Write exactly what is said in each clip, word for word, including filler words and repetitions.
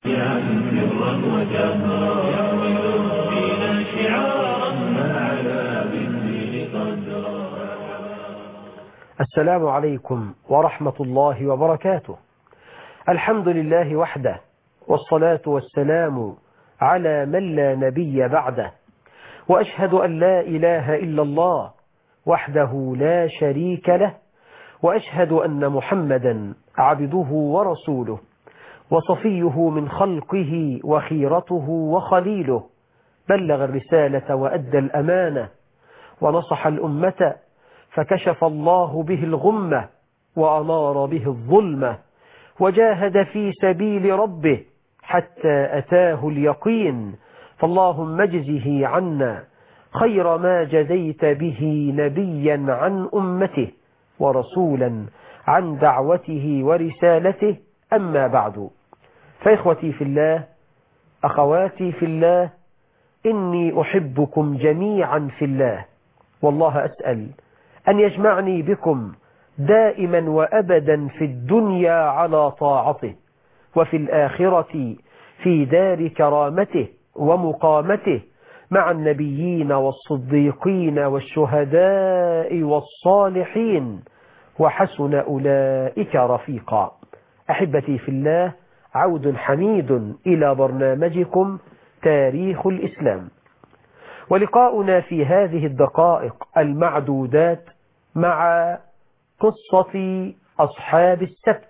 سرا وجهرا يحمل الدين شعارا ما علا بالدين قدرا. السلام عليكم ورحمة الله وبركاته. الحمد لله وحده، والصلاة والسلام على من لا نبي بعده، وأشهد أن لا إله إلا الله وحده لا شريك له، وأشهد أن محمدا عبده ورسوله وصفيه من خلقه وخيرته وخليله، بلغ الرسالة وأدى الأمانة ونصح الأمة، فكشف الله به الغمة وأنار به الظلمة، وجاهد في سبيل ربه حتى أتاه اليقين. فاللهم اجزه عنا خير ما جزيت به نبيا عن أمته ورسولا عن دعوته ورسالته. أما بعد، فإخوتي في الله، أخواتي في الله، إني أحبكم جميعا في الله، والله أسأل أن يجمعني بكم دائما وأبدا في الدنيا على طاعته، وفي الآخرة في دار كرامته ومقامته مع النبيين والصديقين والشهداء والصالحين، وحسن أولئك رفيقا. أحبتي في الله، عود حميد إلى برنامجكم تاريخ الإسلام، ولقاؤنا في هذه الدقائق المعدودات مع قصة أصحاب السبت.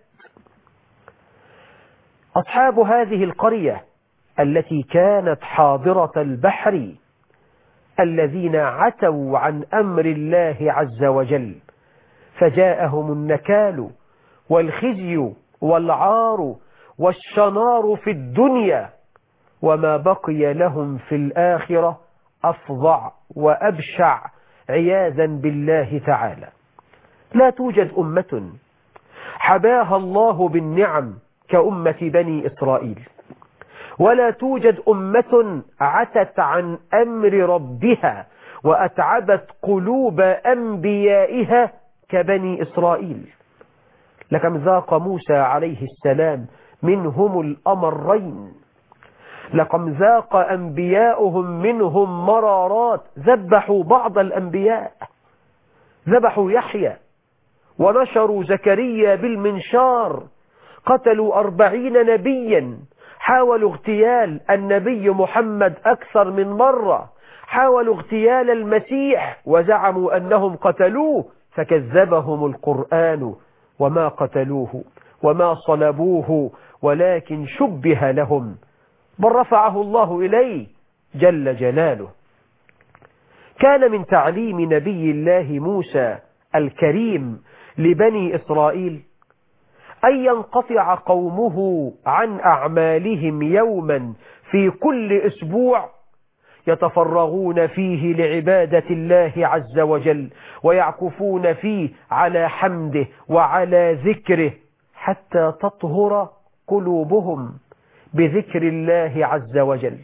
أصحاب هذه القرية التي كانت حاضرة البحر، الذين عتوا عن أمر الله عز وجل، فجاءهم النكال والخزي والعار والشنار في الدنيا، وما بقي لهم في الآخرة أفظع وأبشع عياذا بالله تعالى. لا توجد أمة حباها الله بالنعم كأمة بني إسرائيل، ولا توجد أمة عتت عن أمر ربها وأتعبت قلوب أنبيائها كبني إسرائيل. لكم ذاق موسى عليه السلام منهم الأمرين، لكم ذاق أنبياؤهم منهم مرارات، ذبحوا بعض الأنبياء، ذبحوا يحيى ونشروا زكريا بالمنشار، قتلوا أربعين نبيا، حاولوا اغتيال النبي محمد أكثر من مرة، حاولوا اغتيال المسيح وزعموا أنهم قتلوه، فكذبهم القرآن وما قتلوه وما صلبوه ولكن شبه لهم، بل رفعه الله إليه جل جلاله. كان من تعليم نبي الله موسى الكريم لبني إسرائيل أن ينقطع قومه عن أعمالهم يوما في كل أسبوع يتفرغون فيه لعبادة الله عز وجل، ويعكفون فيه على حمده وعلى ذكره، حتى تطهر قلوبهم بذكر الله عز وجل.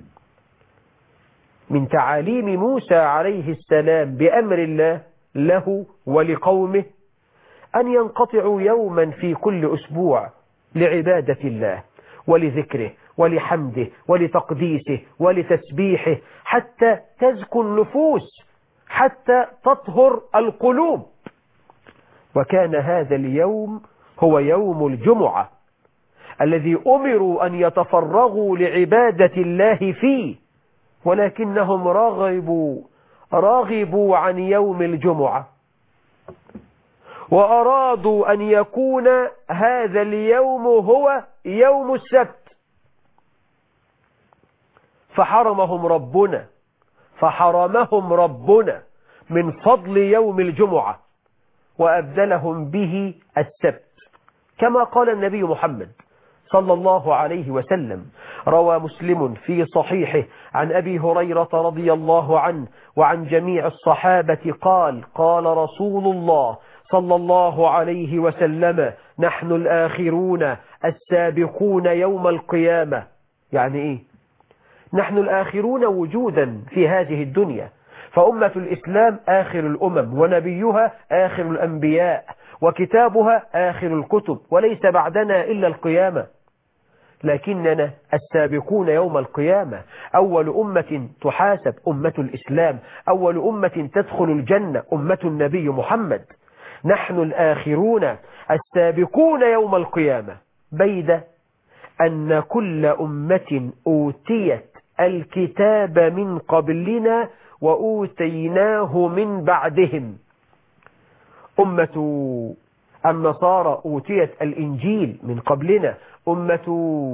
من تعاليم موسى عليه السلام بأمر الله له ولقومه أن ينقطعوا يوما في كل أسبوع لعبادة الله ولذكره ولحمده ولتقديسه ولتسبيحه، حتى تزكو النفوس، حتى تطهر القلوب. وكان هذا اليوم هو يوم الجمعة الذي أمروا أن يتفرغوا لعبادة الله فيه، ولكنهم رغبوا رغبوا عن يوم الجمعة، وأرادوا أن يكون هذا اليوم هو يوم السبت، فحرمهم ربنا فحرمهم ربنا من فضل يوم الجمعة، وأبدلهم به السبت، كما قال النبي محمد صلى الله عليه وسلم. روى مسلم في صحيحه عن أبي هريرة رضي الله عنه وعن جميع الصحابة قال: قال رسول الله صلى الله عليه وسلم: نحن الآخرون السابقون يوم القيامة. يعني إيه؟ نحن الآخرون وجودا في هذه الدنيا، فأمة الإسلام آخر الأمم، ونبيها آخر الأنبياء، وكتابها آخر الكتب، وليس بعدنا إلا القيامة. لكننا السابقون يوم القيامة، أول أمة تحاسب أمة الإسلام، أول أمة تدخل الجنة أمة النبي محمد. نحن الآخرون السابقون يوم القيامة، بيد أن كل أمة أوتيت الكتاب من قبلنا وأوتيناه من بعدهم. أمة النصارى أوتيت الإنجيل من قبلنا، أمة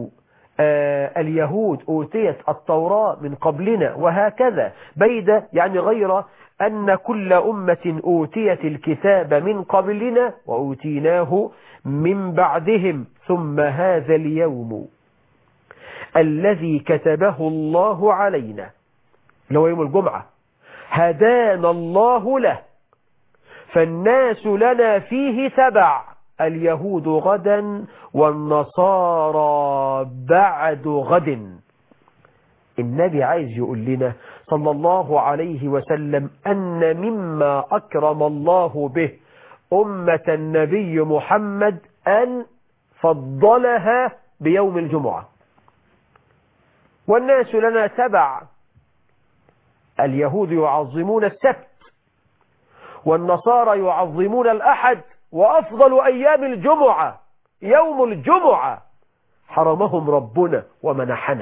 آه اليهود أوتيت التوراة من قبلنا، وهكذا بيد يعني غير أن كل أمة أوتيت الكتاب من قبلنا وأوتيناه من بعدهم. ثم هذا اليوم الذي كتبه الله علينا اللي هو يوم الجمعة هدانا الله له، فالناس لنا فيه تبع، اليهود غدا والنصارى بعد غد. النبي عايز يقول لنا صلى الله عليه وسلم أن مما أكرم الله به أمة النبي محمد أن فضلها بيوم الجمعة. والناس لنا تبع، اليهود يعظمون السبت والنصارى يعظمون الأحد، وأفضل أيام الجمعة يوم الجمعة. حرمهم ربنا ومنحنا،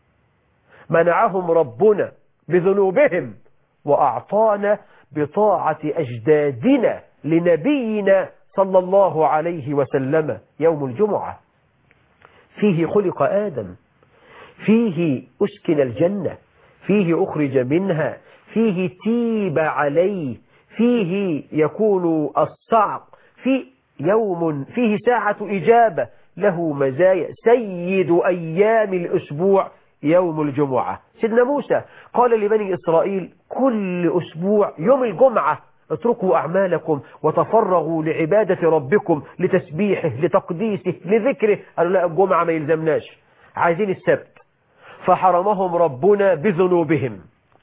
منعهم ربنا بذنوبهم وأعطانا بطاعة أجدادنا لنبينا صلى الله عليه وسلم يوم الجمعة. فيه خلق آدم، فيه أسكن الجنة، فيه أخرج منها، فيه تيب عليه، فيه يكون الصعق، في يوم فيه ساعة إجابة، له مزايا. سيد أيام الأسبوع يوم الجمعة. سيدنا موسى قال لبني إسرائيل كل أسبوع يوم الجمعة اتركوا أعمالكم وتفرغوا لعبادة ربكم، لتسبيحه، لتقديسه، لذكره. قالوا لا، الجمعة ما يلزمناش، عايزين السبت، فحرمهم ربنا بذنوبهم.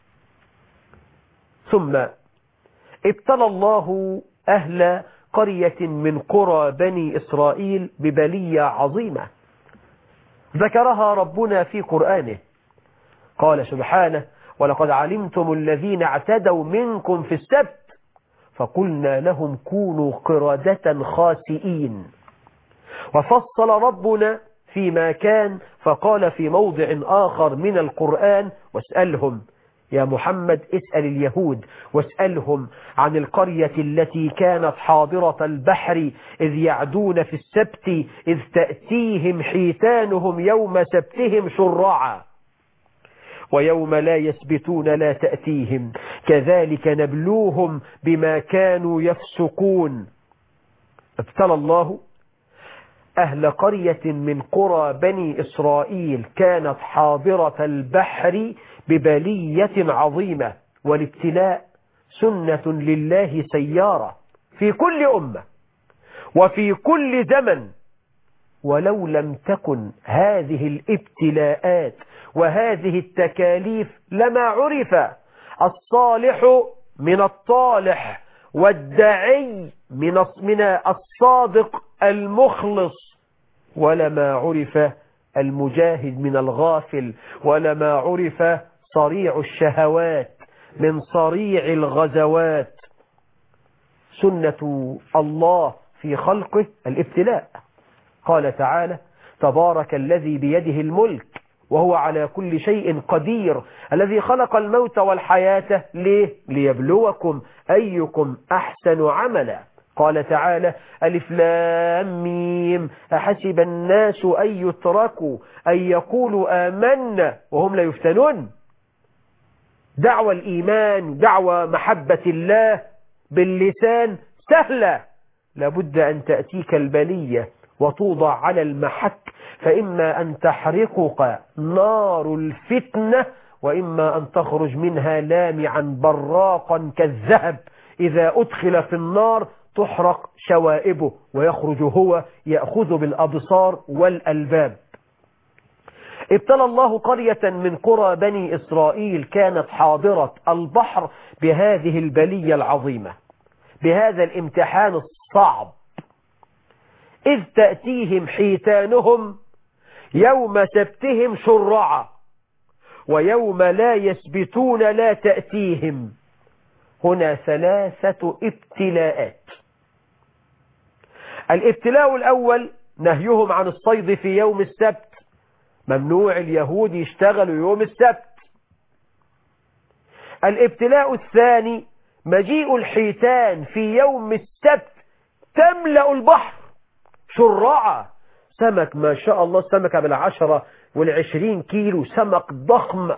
ثم ابتلى الله أهل قرية من قرى بني إسرائيل ببلية عظيمة ذكرها ربنا في قرآنه. قال سبحانه: ولقد علمتم الذين اعتدوا منكم في السبت فقلنا لهم كونوا قردة خاسئين. وفصل ربنا فيما كان فقال في موضع آخر من القرآن: واسألهم يا محمد، اسأل اليهود واسألهم عن القرية التي كانت حاضرة البحر إذ يعدون في السبت إذ تأتيهم حيتانهم يوم سبتهم شرعا ويوم لا يسبتون لا تأتيهم كذلك نبلوهم بما كانوا يفسقون. ابتلى الله أهل قرية من قرى بني إسرائيل كانت حاضرة البحر ببلية عظيمة. والابتلاء سنة لله سيارة في كل أمة وفي كل زمن. ولو لم تكن هذه الابتلاءات وهذه التكاليف لما عرف الصالح من الطالح والداعي من الصادق المخلص، ولما عرف المجاهد من الغافل، ولما عرف صريع الشهوات من صريع الغزوات. سنة الله في خلقه الابتلاء. قال تعالى: تبارك الذي بيده الملك وهو على كل شيء قدير الذي خلق الموت والحياة ليه؟ ليبلوكم أيكم أحسن عملا. قال تعالى: ألف لام ميم أحسب الناس أن يتركوا أن يقولوا آمنا وهم لا يفتنون. دعوة الإيمان، دعوة محبة الله باللسان سهلة، لابد أن تأتيك البلية وتوضع على المحك، فإما أن تحرقك نار الفتنة وإما أن تخرج منها لامعا براقا كالذهب إذا أدخل في النار تحرق شوائبه ويخرج هو يأخذ بالأبصار والألباب. ابتلى الله قرية من قرى بني إسرائيل كانت حاضرة البحر بهذه البلية العظيمة، بهذا الامتحان الصعب. إذ تأتيهم حيتانهم يوم سبتهم شرعا ويوم لا يسبتون لا تأتيهم. هنا ثلاثة ابتلاءات. الابتلاء الأول نهيهم عن الصيد في يوم السبت، ممنوع اليهود يشتغلوا يوم السبت. الابتلاء الثاني مجيء الحيتان في يوم السبت تملأ البحر شرعا، سمك ما شاء الله، سمكة بالعشرة والعشرين كيلو، سمك ضخم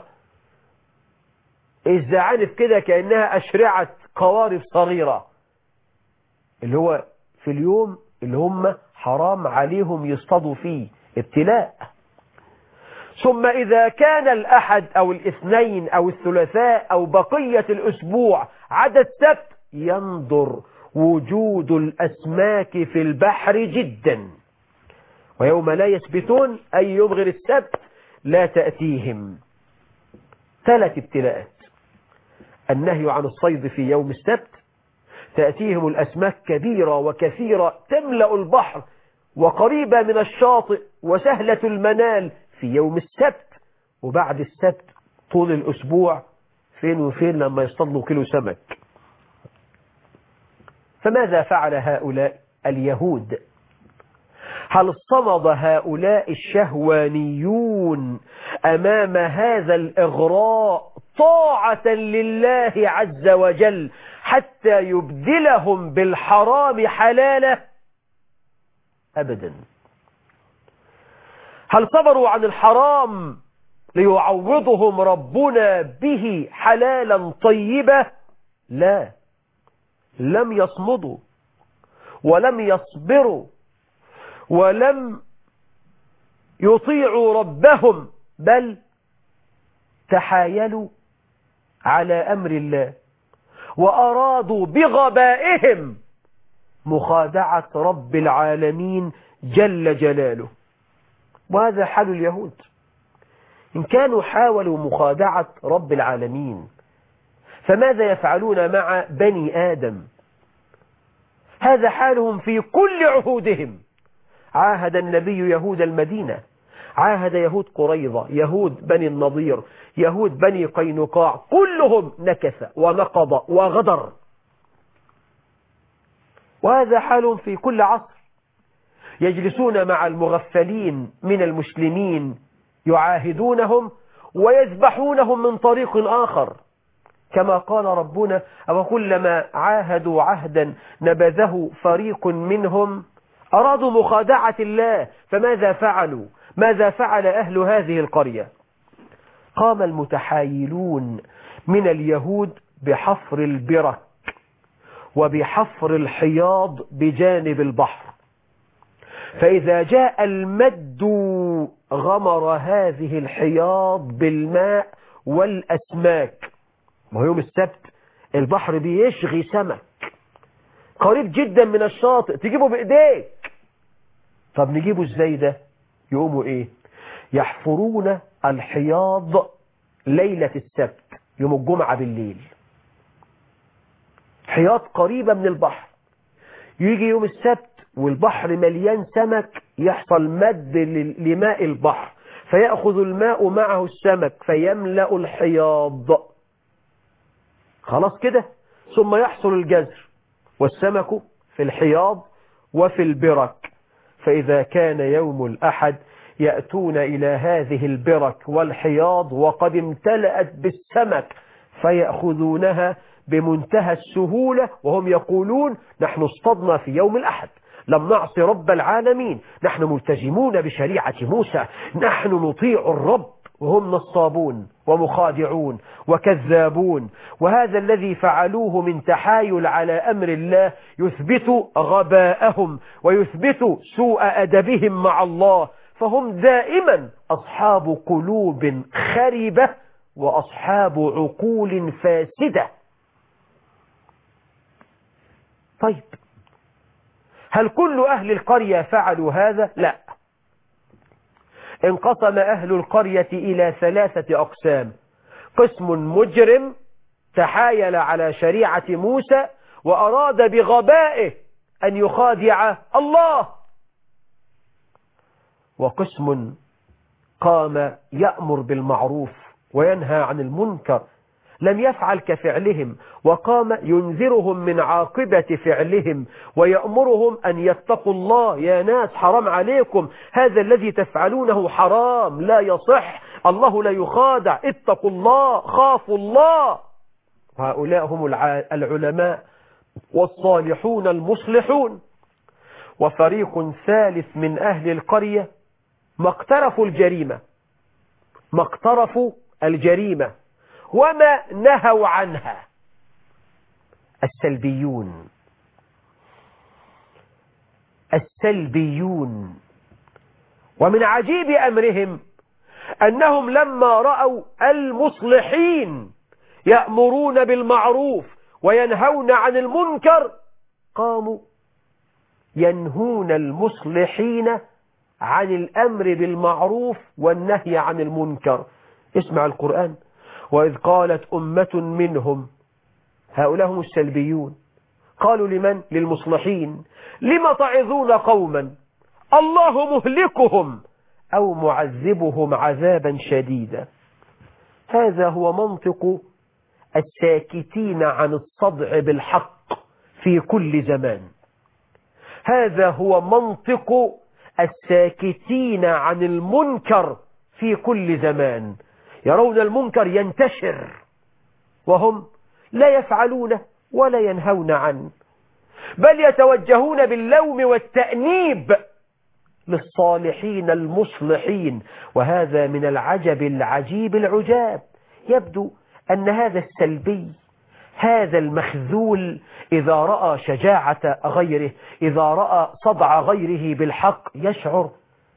الزعانف كده كأنها أشرعة قوارب صغيرة، اللي هو في اليوم اللي هم حرام عليهم يصطادوا فيه. ابتلاء. ثم إذا كان الأحد أو الاثنين أو الثلاثاء أو بقية الأسبوع عدد سبت، ينظر وجود الأسماك في البحر جدا. ويوم لا يسبتون أي يوم غير السبت لا تأتيهم. ثلاث ابتلاءات: النهي عن الصيد في يوم السبت، تأتيهم الأسماك كبيرة وكثيرة تملأ البحر وقريبة من الشاطئ وسهلة المنال في يوم السبت، وبعد السبت طول الأسبوع فين وفين لما يصطادوا كيلو سمك. فماذا فعل هؤلاء اليهود؟ هل صمد هؤلاء الشهوانيون أمام هذا الإغراء طاعة لله عز وجل حتى يبدلهم بالحرام حلالا؟ أبدا. هل صبروا عن الحرام ليعوضهم ربنا به حلالا طيبا؟ لا، لم يصمدوا ولم يصبروا ولم يطيعوا ربهم، بل تحايلوا على أمر الله وأرادوا بغبائهم مخادعة رب العالمين جل جلاله. وهذا حال اليهود. إن كانوا حاولوا مخادعة رب العالمين فماذا يفعلون مع بني آدم؟ هذا حالهم في كل عهودهم. عاهد النبي يهود المدينة، عاهد يهود قريظة، يهود بني النضير، يهود بني قينقاع، كلهم نكث ونقض وغدر. وهذا حالهم في كل عصر. يجلسون مع المغفلين من المسلمين يعاهدونهم ويذبحونهم من طريق آخر، كما قال ربنا: أو كلما عاهدوا عهدا نبذه فريق منهم. أرادوا مخادعة الله، فماذا فعلوا؟ ماذا فعل أهل هذه القرية؟ قام المتحايلون من اليهود بحفر البرك وبحفر الحياض بجانب البحر، فإذا جاء المد غمر هذه الحياض بالماء والأسماك. ويوم السبت البحر بيشغي سمك قريب جدا من الشاطئ، تجيبه بإيديك. طب نجيبه ازاي ده؟ يقوموا ايه؟ يحفرون الحياض ليلة السبت، يوم الجمعة بالليل، حياض قريبة من البحر. يجي يوم السبت والبحر مليان سمك، يحصل مد لماء البحر فيأخذ الماء معه السمك فيملأ الحياض. خلاص كده، ثم يحصل الجزر والسمك في الحياض وفي البرك. فإذا كان يوم الأحد يأتون إلى هذه البرك والحياض وقد امتلأت بالسمك فيأخذونها بمنتهى السهولة، وهم يقولون: نحن اصطدنا في يوم الأحد، لم نعصي رب العالمين، نحن ملتزمون بشريعة موسى، نحن نطيع الرب. وهم نصابون ومخادعون وكذابون. وهذا الذي فعلوه من تحايل على أمر الله يثبت غباءهم ويثبت سوء أدبهم مع الله. فهم دائما أصحاب قلوب خربة وأصحاب عقول فاسدة. طيب، هل كل أهل القرية فعلوا هذا؟ لا. انقسم أهل القرية إلى ثلاثة أقسام: قسم مجرم تحايل على شريعة موسى وأراد بغبائه أن يخادع الله، وقسم قام يأمر بالمعروف وينهى عن المنكر، لم يفعل كفعلهم، وقام ينذرهم من عاقبة فعلهم ويأمرهم أن يتقوا الله. يا ناس حرام عليكم، هذا الذي تفعلونه حرام لا يصح، الله لا يخادع، اتقوا الله، خافوا الله. هؤلاء هم العلماء والصالحون المصلحون. وفريق ثالث من أهل القرية ما اقترفوا الجريمة ما اقترفوا الجريمة وما نهوا عنها، السلبيون السلبيون ومن عجيب أمرهم أنهم لما رأوا المصلحين يأمرون بالمعروف وينهون عن المنكر قاموا ينهون المصلحين عن الأمر بالمعروف والنهي عن المنكر. اسمع القرآن: وإذ قالت أمة منهم، هؤلاء هم السلبيون، قالوا لمن؟ للمصلحين: لم تعظون قوما الله مهلكهم أو معذبهم عذابا شديدا. هذا هو منطق الساكتين عن الصدع بالحق في كل زمان. هذا هو منطق الساكتين عن المنكر في كل زمان. يرون المنكر ينتشر وهم لا يفعلونه ولا ينهون عنه، بل يتوجهون باللوم والتأنيب للصالحين المصلحين. وهذا من العجب العجيب العجاب. يبدو أن هذا السلبي، هذا المخذول، إذا رأى شجاعة غيره، إذا رأى صدع غيره بالحق، يشعر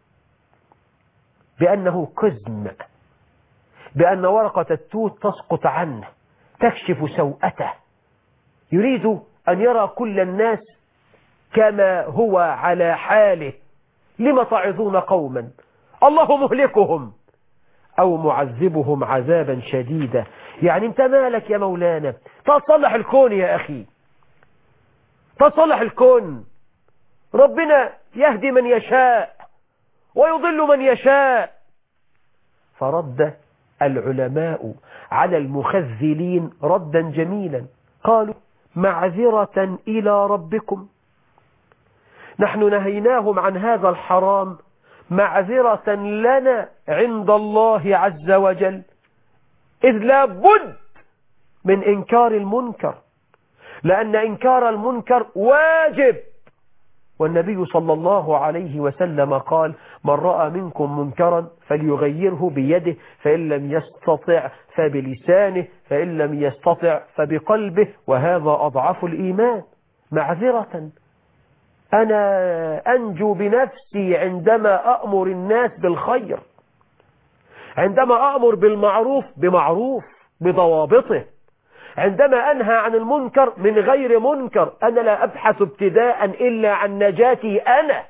بأنه كزم، بأن ورقة التوت تسقط عنه تكشف سوءته. يريد أن يرى كل الناس كما هو على حاله. لم تعظون قوما الله مهلكهم أو معذبهم عذابا شديدا. يعني انت مالك يا مولانا؟ تصلح الكون يا أخي، تصلح الكون. ربنا يهدي من يشاء ويضل من يشاء. فرد العلماء على المخذلين ردا جميلا، قالوا: معذرة إلى ربكم، نحن نهيناهم عن هذا الحرام معذرة لنا عند الله عز وجل، إذ لا بد من إنكار المنكر، لأن إنكار المنكر واجب. والنبي صلى الله عليه وسلم قال: من رأى منكم منكرا فليغيره بيده، فإن لم يستطع فبلسانه، فإن لم يستطع فبقلبه، وهذا أضعف الإيمان. معذرة، أنا أنجو بنفسي عندما أأمر الناس بالخير، عندما أأمر بالمعروف بمعروف بضوابطه، عندما أنهى عن المنكر من غير منكر. أنا لا أبحث ابتداء إلا عن نجاتي أنا.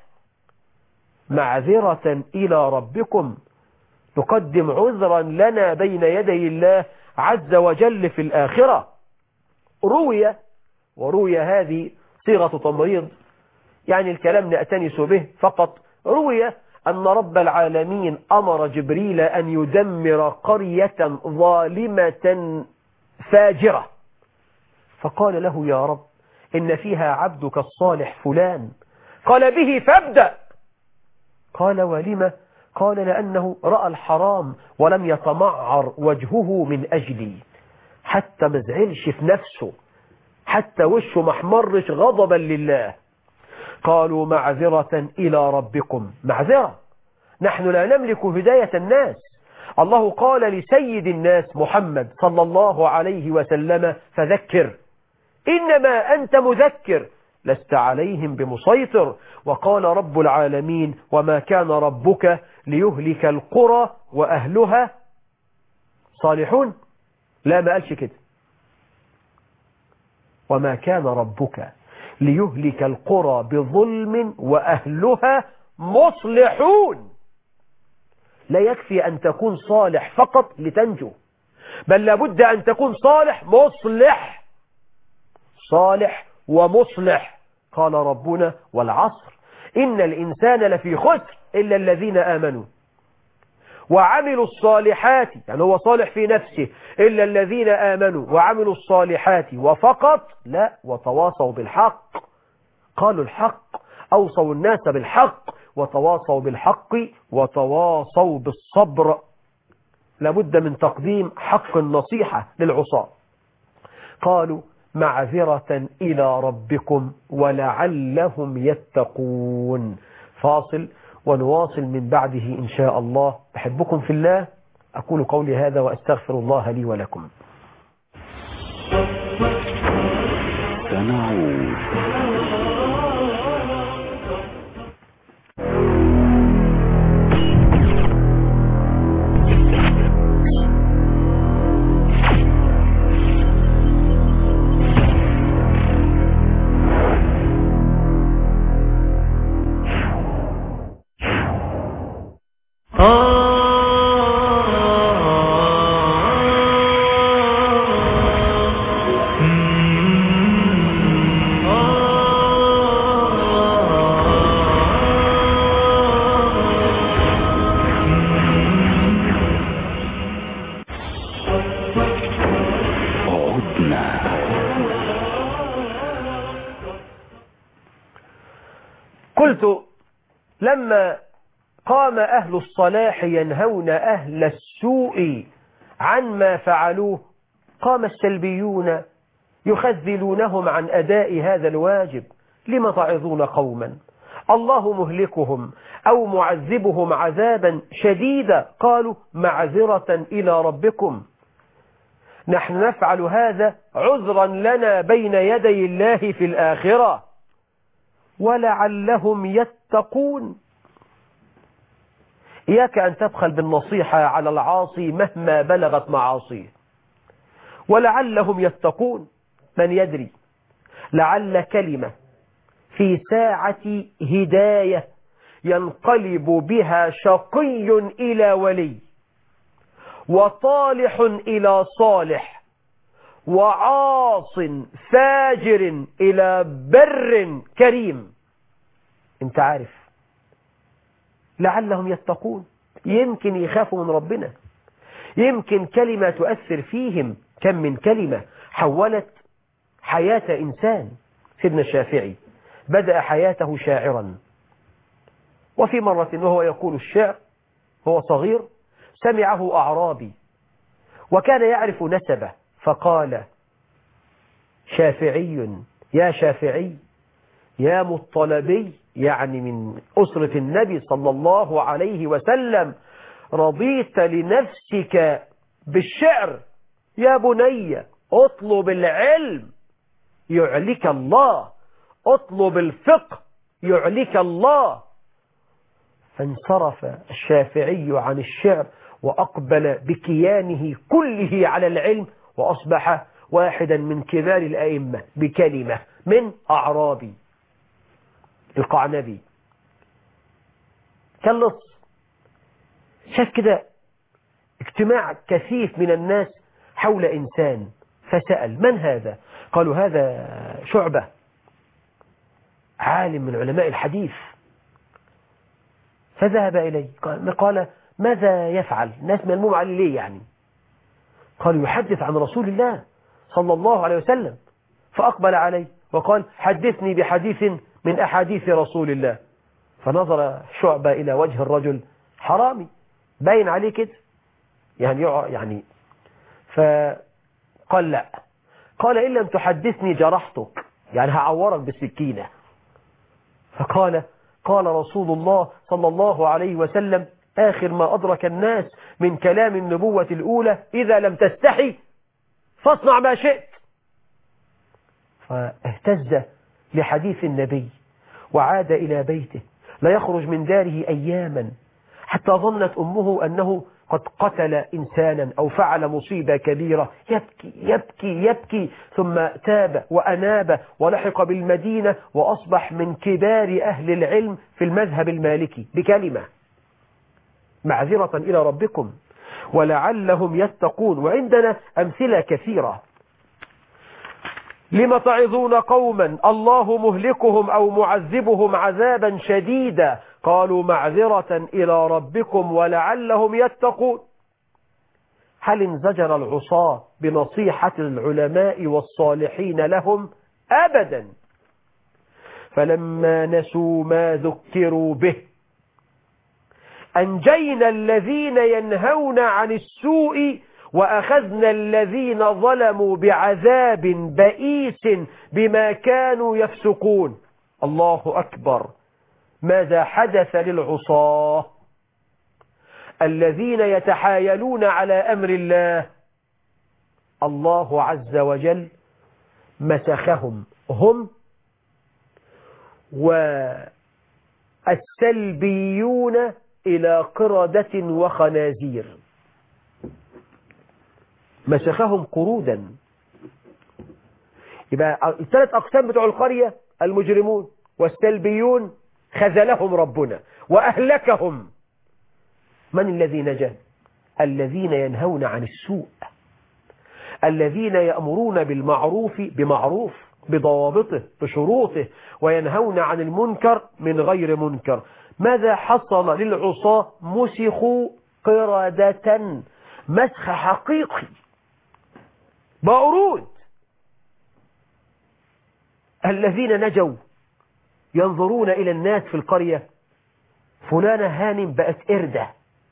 معذرة إلى ربكم، نقدم عذرا لنا بين يدي الله عز وجل في الآخرة. روي وروي هذه صيغة تمريض، يعني الكلام نأتنس به فقط. روي أن رب العالمين أمر جبريل أن يدمر قرية ظالمة فاجرة، فقال له: يا رب، إن فيها عبدك الصالح فلان. قال: به فابدأ. قال: ولم؟ قال: لأنه رأى الحرام ولم يتمعر وجهه من أجلي، حتى ما زعلش في نفسه، حتى وشه محمرش غضبا لله. قالوا: معذرة إلى ربكم. معذرة، نحن لا نملك هداية الناس. الله قال لسيد الناس محمد صلى الله عليه وسلم: فذكر إنما أنت مذكر لست عليهم بمسيطر. وقال رب العالمين: وما كان ربك ليهلك القرى وأهلها صالحون. لا، ما قالش كده. وما كان ربك ليهلك القرى بظلم وأهلها مصلحون. لا يكفي أن تكون صالح فقط لتنجو، بل لابد أن تكون صالح مصلح، صالح ومصلح. قال ربنا: والعصر إن الإنسان لفي خسر إلا الذين آمنوا وعملوا الصالحات، يعني هو صالح في نفسه، إلا الذين آمنوا وعملوا الصالحات وفقط لا، وتواصوا بالحق، قالوا الحق، أوصوا الناس بالحق، وتواصوا بالحق وتواصوا بالصبر. لابد من تقديم حق النصيحة للعصاة. قالوا معذرة إلى ربكم ولعلهم يتقون. فاصل ونواصل من بعده إن شاء الله. أحبكم في الله، أقول قولي هذا وأستغفر الله لي ولكم. سنعود. قلت لما قام أهل الصلاح ينهون أهل السوء عما فعلوه، قام السلبيون يخذلونهم عن أداء هذا الواجب. لم تعظون قوما الله مهلكهم أو معذبهم عذابا شديدا؟ قالوا معذرة إلى ربكم، نحن نفعل هذا عذرا لنا بين يدي الله في الآخرة ولعلهم يتقون. إياك أن تبخل بالنصيحة على العاصي مهما بلغت معاصيه. ولعلهم يتقون، من يدري، لعل كلمة في ساعة هداية ينقلب بها شقي إلى ولي، وطالح إلى صالح، وعاص فاجر إلى بر كريم. انت عارف، لعلهم يتقون، يمكن يخافوا من ربنا، يمكن كلمة تؤثر فيهم. كم من كلمة حولت حياة إنسان. سيدنا الشافعي بدأ حياته شاعرا، وفي مرة وهو يقول الشعر هو صغير سمعه أعرابي وكان يعرف نسبه، فقال شافعي يا شافعي يا مطلبي، يعني من أسرة النبي صلى الله عليه وسلم، رضيت لنفسك بالشعر؟ يا بني اطلب العلم يعلك الله، اطلب الفقه يعلك الله. فانصرف الشافعي عن الشعر وأقبل بكيانه كله على العلم، وأصبح واحدا من كبار الأئمة بكلمة من أعرابي القعنبي. كاللص شاف كده اجتماع كثيف من الناس حول إنسان، فسأل من هذا؟ قالوا هذا شعبة، عالم من علماء الحديث. فذهب إليه قال ماذا يفعل؟ الناس ملموم عليه ليه يعني؟ قال يحدث عن رسول الله صلى الله عليه وسلم. فأقبل عليه وقال حدثني بحديث من أحاديث رسول الله. فنظر شعبة إلى وجه الرجل، حرامي باين عليه كده يعني يعني فقال لا. قال إن لم تحدثني جرحتك، يعني هعورك بالسكينة. فقال قال رسول الله صلى الله عليه وسلم آخر ما أدرك الناس من كلام النبوة الأولى إذا لم تستحي فاصنع ما شئت. فاهتز لحديث النبي وعاد إلى بيته، لا يخرج من داره أياما، حتى ظنت أمه أنه قد قتل إنسانا أو فعل مصيبة كبيرة. يبكي يبكي يبكي، ثم تاب وأناب ولحق بالمدينة، وأصبح من كبار أهل العلم في المذهب المالكي بكلمة معذرة إلى ربكم ولعلهم يتقون. وعندنا أمثلة كثيرة. لم تعظون قوما الله مهلكهم أو معذبهم عذابا شديدا؟ قالوا معذرة إلى ربكم ولعلهم يتقون. هل انزجر العصاة بنصيحة العلماء والصالحين لهم؟ أبدا. فلما نسوا ما ذكروا به أنجينا الذين ينهون عن السوء وأخذنا الذين ظلموا بعذاب بئيس بما كانوا يفسقون. الله أكبر. ماذا حدث للعصاة الذين يتحايلون على أمر الله؟ الله عز وجل مسخهم هم والسلبيون إلى قردة وخنازير. مسخهم قرودا. يبقى الثلاث أقسام بتوع القرية: المجرمون والسلبيون خذلهم ربنا وأهلكهم. من الذي نجا؟ الذين ينهون عن السوء، الذين يأمرون بالمعروف بمعروف بضوابطه بشروطه، وينهون عن المنكر من غير منكر. ماذا حصل للعصاة؟ مسخوا قردة، مسخ حقيقي بقرود. الذين نجوا ينظرون إلى الناس في القرية: فلان هانم بقت قردة،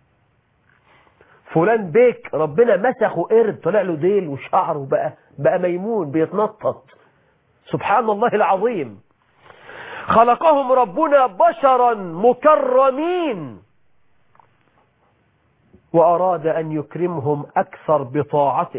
فلان بيك ربنا مسخه قرد، طلع له ديل وشعره بقى بقى ميمون بيتنطط. سبحان الله العظيم. خلقهم ربنا بشرا مكرمين وأراد أن يكرمهم أكثر بطاعته،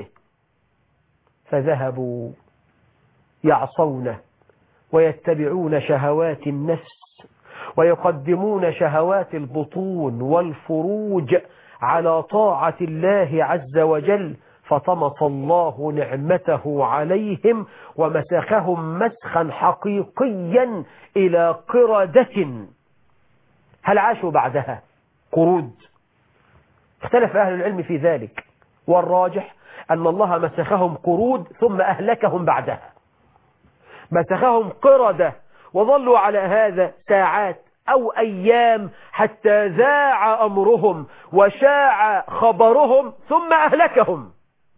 فذهبوا يعصونه ويتبعون شهوات النفس ويقدمون شهوات البطون والفروج على طاعة الله عز وجل، فطمس الله نعمته عليهم ومسخهم مسخا حقيقيا إلى قردة. هل عاشوا بعدها قرود؟ اختلف أهل العلم في ذلك، والراجح أن الله مسخهم قرود ثم أهلكهم بعدها. مسخهم قردة وظلوا على هذا ساعات أو أيام حتى ذاع أمرهم وشاع خبرهم ثم أهلكهم.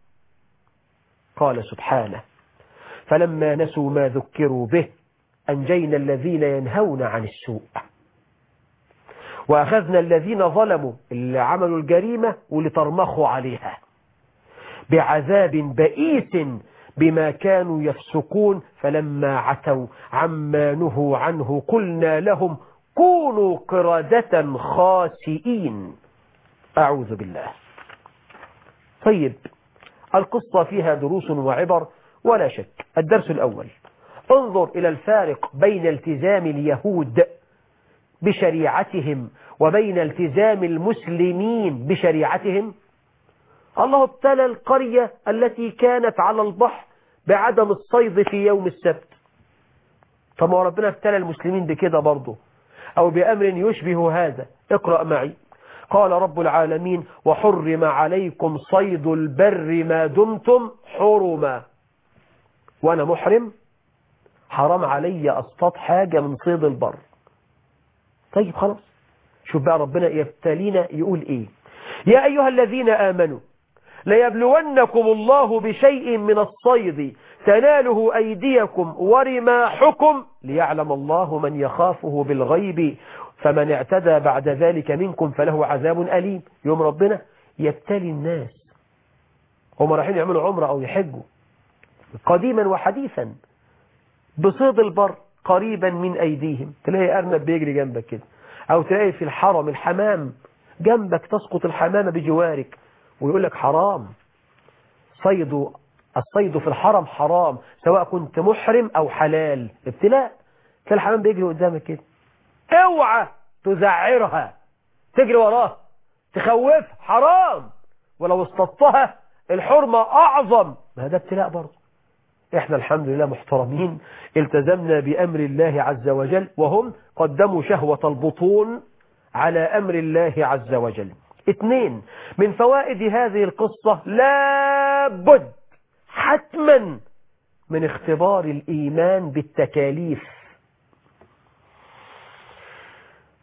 قال سبحانه: فلما نسوا ما ذكروا به أنجينا الذين ينهون عن السوء وأخذنا الذين ظلموا اللي عملوا الجريمة واللي ترمخوا عليها بعذاب بئيس بما كانوا يفسقون. فلما عتوا عما نهوا عنه قلنا لهم كونوا قردة خاسئين. أعوذ بالله. طيب، القصة فيها دروس وعبر ولا شك. الدرس الأول: انظر إلى الفارق بين التزام اليهود بشريعتهم وبين التزام المسلمين بشريعتهم. الله ابتلى القرية التي كانت على البحر بعدم الصيد في يوم السبت. طب ما ربنا ابتلى المسلمين بكده برضه أو بأمر يشبه هذا. اقرأ معي. قال رب العالمين: وحرم عليكم صيد البر ما دمتم حرما. وأنا محرم حرام علي أصطاد حاجة من صيد البر. طيب خلاص، شوف بقى ربنا يبتلينا يقول إيه: يا أيها الذين آمنوا ليبلونكم الله بشيء من الصيد تناله أيديكم ورماحكم ليعلم الله من يخافه بالغيب فمن اعتدى بعد ذلك منكم فله عذاب أليم. يوم ربنا يبتلي الناس هم رايحين يعملوا عمرة أو يحجوا قديما وحديثا بصيد البر قريبا من أيديهم. تلاقي أرنب بيجري جنبك كده، أو تلاقي في الحرم الحمام جنبك تسقط الحمامة بجوارك ويقول لك حرام صيد. الصيد في الحرم حرام سواء كنت محرم أو حلال. ابتلاء. تلاقي الحمام بيجري قدامك كده، اوعى تزعرها تجري وراه تخوف، حرام. ولو اصطدتها الحرمة أعظم. ما هذا ابتلاء برضه. احنا الحمد لله محترمين التزمنا بأمر الله عز وجل، وهم قدموا شهوة البطون على أمر الله عز وجل. اثنين، من فوائد هذه القصة لابد حتما من اختبار الإيمان بالتكاليف.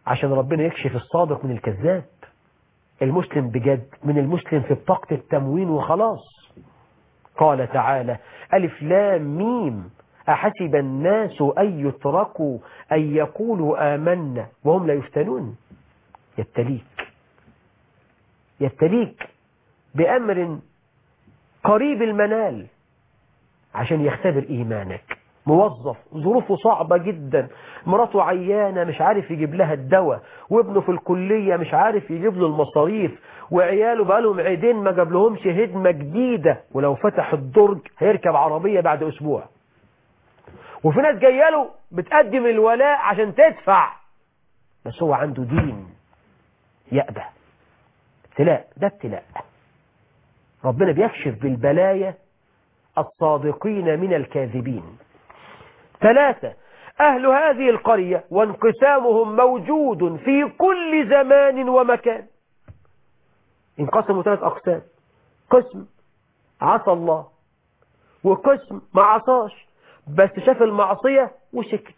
عشان ربنا يكشف الصادق من الكذاب، المسلم بجد من المسلم في بطاقة التموين وخلاص. قال تعالى: ألف لام ميم أحسب الناس أن يتركوا أن يقولوا آمنا وهم لا يفتنون. يبتليك يبتليك بأمر قريب المنال عشان يختبر إيمانك. موظف ظروفه صعبة جدا، مراته عيانة مش عارف يجيب لها الدواء، وابنه في الكلية مش عارف يجيب له المصاريف، وعياله بقالهم عيدين ما جاب لهمش هدمة جديدة، ولو فتح الدرج هيركب عربية بعد أسبوع. وفي ناس جايه له بتقدم الولاء عشان تدفع، بس هو عنده دين يأبى. ابتلاء، ده ابتلاء. ربنا بيكشف بالبلايا الصادقين من الكاذبين. ثلاثة: أهل هذه القرية وانقسامهم موجود في كل زمان ومكان. انقسموا ثلاث أقسام: قسم عصى الله، وقسم ما عصاش بس شاف المعصية وسكت،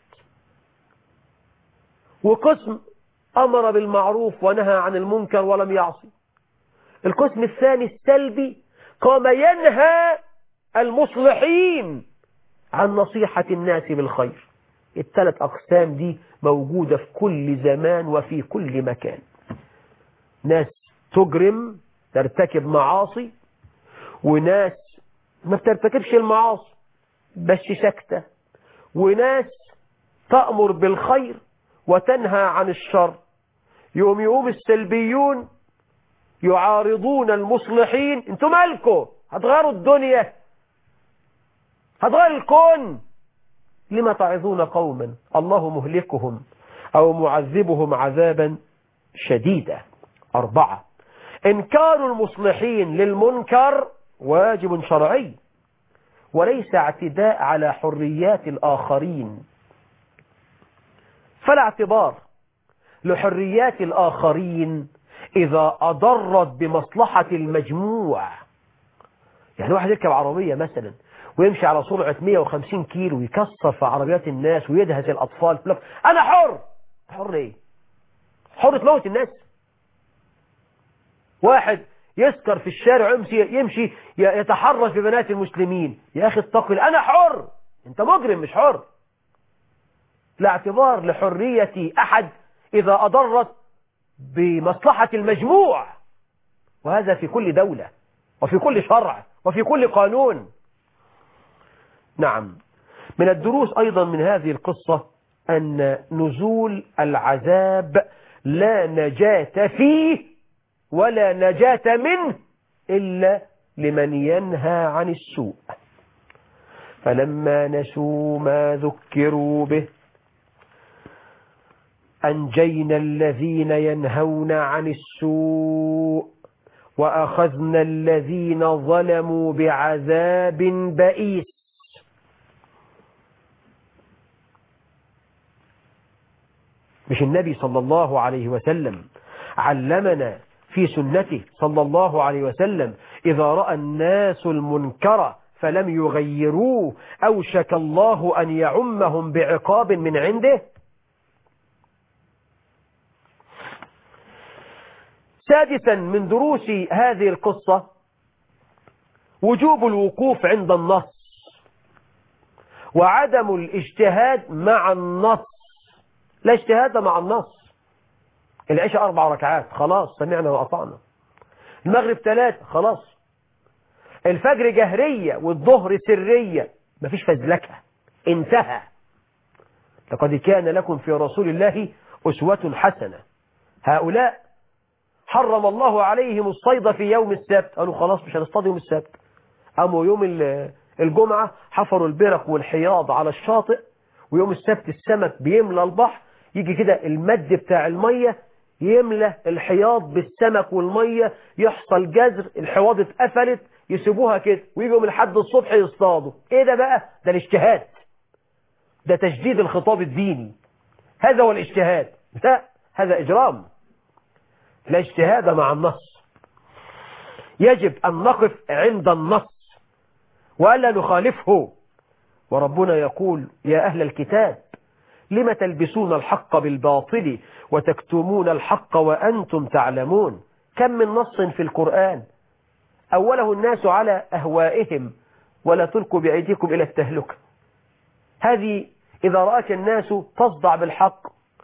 وقسم أمر بالمعروف ونهى عن المنكر ولم يعصي. القسم الثاني السلبي قام ينهى المصلحين عن نصيحة الناس بالخير. الثلاث أقسام دي موجودة في كل زمان وفي كل مكان. ناس تجرم ترتكب معاصي، وناس ما بترتكبش المعاصي بس سكتة، وناس تأمر بالخير وتنهى عن الشر. يوم يقوم السلبيون يعارضون المصلحين: انتم مالكم؟ هتغيروا الدنيا، هتغير الكون، لما تعظون قوما الله مهلكهم أو معذبهم عذابا شديدا. أربعة: إنكار المصلحين للمنكر واجب شرعي وليس اعتداء على حريات الآخرين، فلا اعتبار لحريات الآخرين إذا أضرت بمصلحة المجموع. يعني واحد يركب عربية مثلا ويمشي على سرعة مئة وخمسين كيلو ويكسر في عربيات الناس ويدهس الأطفال، يقول لك أنا حر. حر إيه؟ حر تموت الناس. واحد يسكر في الشارع يمشي, يمشي يتحرش ببنات المسلمين، يا أخي اتق الله، أنا حر. أنت مجرم مش حر. لا اعتبار لحرية أحد إذا أضرت بمصلحة المجموع، وهذا في كل دولة وفي كل شرع وفي كل قانون. نعم، من الدروس أيضا من هذه القصة أن نزول العذاب لا نجاة فيه ولا نجاة منه إلا لمن ينهى عن السوء. فلما نسوا ما ذكروا به أنجينا الذين ينهون عن السوء وأخذنا الذين ظلموا بعذاب بئيس. مش النبي صلى الله عليه وسلم علمنا في سنته صلى الله عليه وسلم إذا رأى الناس المنكر فلم يغيروه أوشك الله أن يعمهم بعقاب من عنده؟ سادسا من دروس هذه القصة وجوب الوقوف عند النص وعدم الاجتهاد مع النص. لا اجتهاد مع النص. العشاء أربع ركعات خلاص سمعنا وأطعنا، المغرب ثلاثة خلاص، الفجر جهرية والظهر سرية، مفيش فزلكة، انتهى. لقد كان لكم في رسول الله أسوة حسنة. هؤلاء حرم الله عليهم الصيد في يوم السبت، قالوا خلاص مش هنصطاد يوم السبت. قاموا يوم الجمعة حفروا البرك والحياض على الشاطئ، ويوم السبت السمك بيملى البحر، يجي كده المد بتاع المية يملى الحياض بالسمك والمية، يحصل جزر، الحواض اتقفلت، يسيبوها كده ويجوا من لحد الصبح يصطادوا. ايه ده بقى؟ ده الاجتهاد، ده تجديد الخطاب الديني، هذا هو الاجتهاد. لا، هذا إجرام، لا اجتهاد مع النص. يجب أن نقف عند النص وألا نخالفه. وربنا يقول: يا أهل الكتاب لم تلبسون الحق بالباطل وتكتمون الحق وأنتم تعلمون. كم من نص في القرآن أوله الناس على أهوائهم ولا تلقوا بأيديكم إلى التهلكة. هذه إذا رأك الناس تصدع بالحق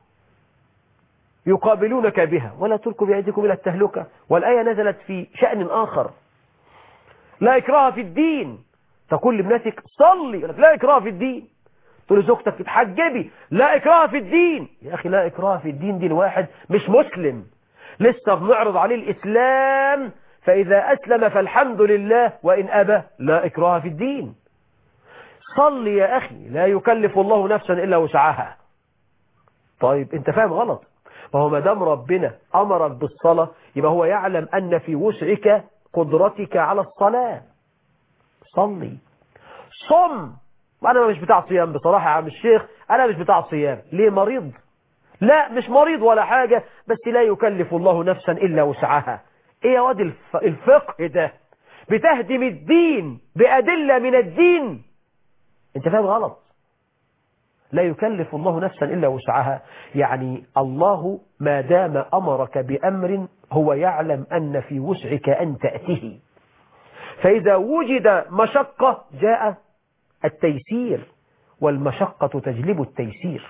يقابلونك بها ولا تلقوا بأيديكم إلى التهلكة. والآية نزلت في شأن آخر، لا إكراه في الدين. تقول لابنتك صلي، لا إكراه في الدين. تقول لزوجتك تتحجبي، لا إكراه في الدين. يا أخي لا إكراه في الدين دي الواحد مش مسلم لسه بنعرض عليه الإسلام، فإذا أسلم فالحمد لله وإن أبى لا إكراه في الدين. صلي يا أخي، لا يكلف الله نفسا إلا وسعها. طيب أنت فاهم غلط. ما هو ما دام ربنا أمرك بالصلاة يبقى هو يعلم أن في وسعك قدرتك على الصلاة. صلي. صم. أنا مش بتاع صيام بصراحة يا عم الشيخ، أنا مش بتاع صيام. ليه؟ مريض؟ لا مش مريض ولا حاجة، بس لا يكلف الله نفسا إلا وسعها. إيه يا واد الف... الفقه ده؟ بتهدم الدين بأدلة من الدين. أنت فاهم غلط. لا يكلف الله نفسا إلا وسعها، يعني الله ما دام أمرك بأمر هو يعلم أن في وسعك أن تأتيه، فإذا وجد مشقة جاء التيسير، والمشقة تجلب التيسير.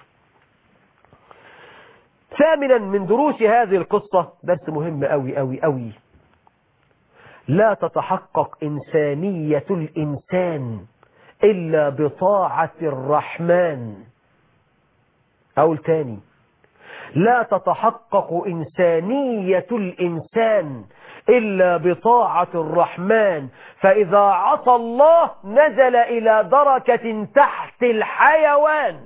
ثامنا من دروس هذه القصة درس مهم أوي أوي أوي، لا تتحقق إنسانية الإنسان إلا بطاعة الرحمن. أقول تاني، لا تتحقق إنسانية الإنسان إلا بطاعة الرحمن، فإذا عصى الله نزل إلى دركة تحت الحيوان.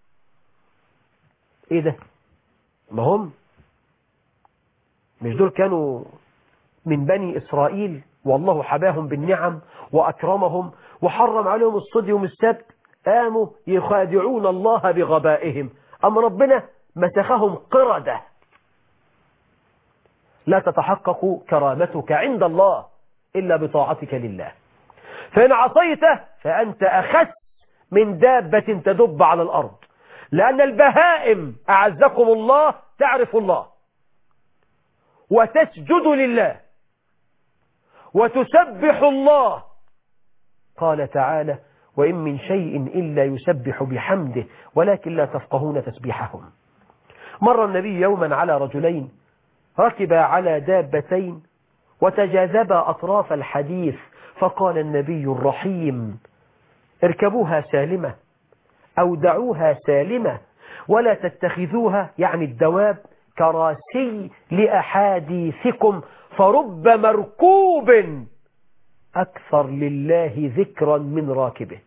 إيه ده؟ ما هم مش دول كانوا من بني إسرائيل والله حباهم بالنعم وأكرمهم وحرم عليهم الصديوم السبت، قاموا يخادعون الله بغبائهم، أم ربنا مسخهم قردة. لا تتحقق كرامتك عند الله إلا بطاعتك لله، فإن عصيته فأنت أخس من دابة تدب على الأرض، لأن البهائم أعزكم الله تعرف الله وتسجد لله وتسبح الله. قال تعالى: وإن من شيء إلا يسبح بحمده ولكن لا تفقهون تسبيحهم. مر النبي يوما على رجلين ركبا على دابتين وتجاذبا أطراف الحديث، فقال النبي الرحيم: اركبوها سالمة أو دعوها سالمة ولا تتخذوها، يعني الدواب، كراسي لأحاديثكم، فرب مركوب أكثر لله ذكرا من راكبه.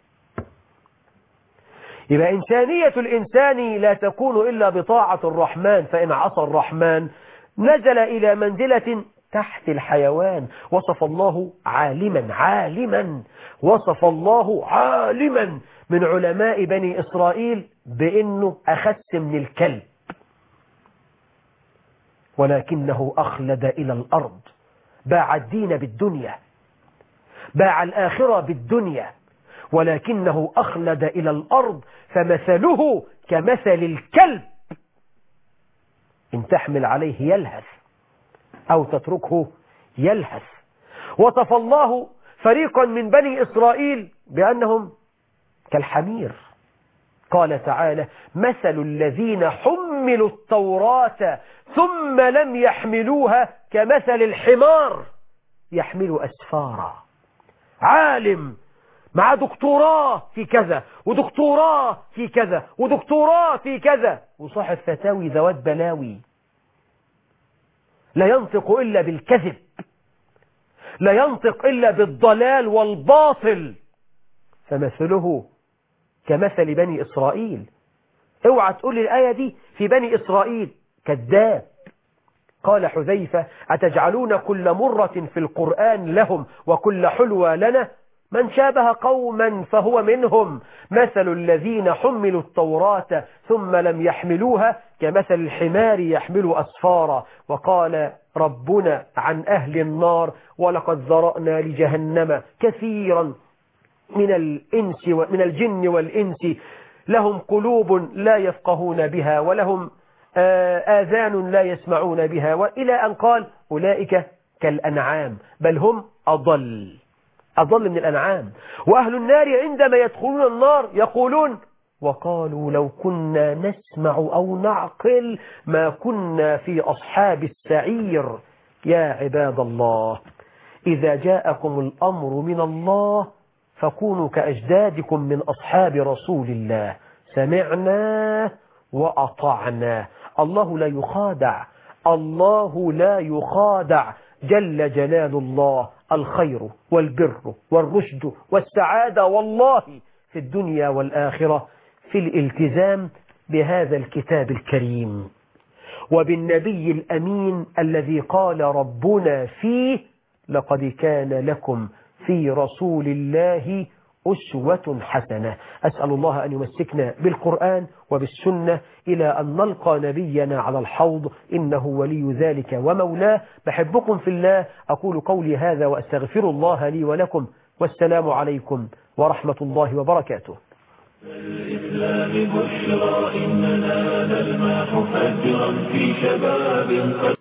يبقى إنسانية الإنسان لا تكون إلا بطاعة الرحمن، فإن عصى الرحمن نزل إلى منزلة تحت الحيوان. وصف الله عالما عالما وصف الله عالما من علماء بني إسرائيل بأنه أخس من الكلب، ولكنه أخلد إلى الأرض، باع الدين بالدنيا، باع الآخرة بالدنيا، ولكنه أخلد إلى الأرض، فمثله كمثل الكلب إن تحمل عليه يلهث أو تتركه يلهث. وصف الله فريقا من بني إسرائيل بأنهم كالحمير. قال تعالى: مثل الذين حملوا التوراة ثم لم يحملوها كمثل الحمار يحمل أسفارا. عالم مع دكتوراه في كذا ودكتوراه في كذا ودكتوراه في كذا وصاحب فتاوي ذوات بلاوي، لا ينطق إلا بالكذب، لا ينطق إلا بالضلال والباطل، فمثله كمثل بني إسرائيل. اوعى تقول لي الآية دي في بني إسرائيل، كذاب. قال حذيفة: أتجعلون كل مرة في القرآن لهم وكل حلوى لنا؟ من شابه قوما فهو منهم. مثل الذين حملوا التوراة ثم لم يحملوها كمثل الحمار يحمل أسفارا. وقال ربنا عن أهل النار: ولقد ذرأنا لجهنم كثيرا من الإنس ومن الجن والإنس لهم قلوب لا يفقهون بها ولهم آذان لا يسمعون بها، وإلى أن قال أولئك كالأنعام بل هم أضل أضل من الأنعام. وأهل النار عندما يدخلون النار يقولون وقالوا لو كنا نسمع أو نعقل ما كنا في أصحاب السعير. يا عباد الله، إذا جاءكم الأمر من الله فكونوا كأجدادكم من أصحاب رسول الله، سمعنا وأطعنا. الله لا يخادع، الله لا يخادع، جل جلال الله. الخير والبر والرشد والسعادة والله في الدنيا والآخرة في الالتزام بهذا الكتاب الكريم وبالنبي الأمين الذي قال ربنا فيه لقد كان لكم في رسول الله أسوة حسنة. أسأل الله أن يمسكنا بالقرآن وبالسنة إلى أن نلقى نبينا على الحوض، إنه ولي ذلك ومولاه. بحبكم في الله، أقول قولي هذا وأستغفر الله لي ولكم، والسلام عليكم ورحمة الله وبركاته. الإسلام بشرى إننا نلمح فجرا في شباب